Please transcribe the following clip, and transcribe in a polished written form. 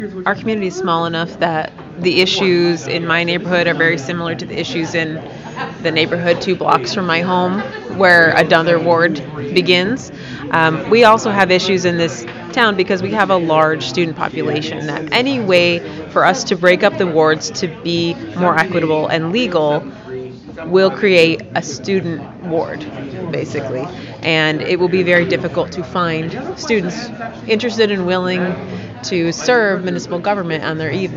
Our community is small enough that the issues in my neighborhood are very similar to the issues in the neighborhood 2 blocks from my home, where another ward begins. We also have issues in this town because we have a large student population. That any way for us to break up the wards to be more equitable and legal will create a student ward, basically. And it will be very difficult to find students interested and willing to serve municipal government on their evening.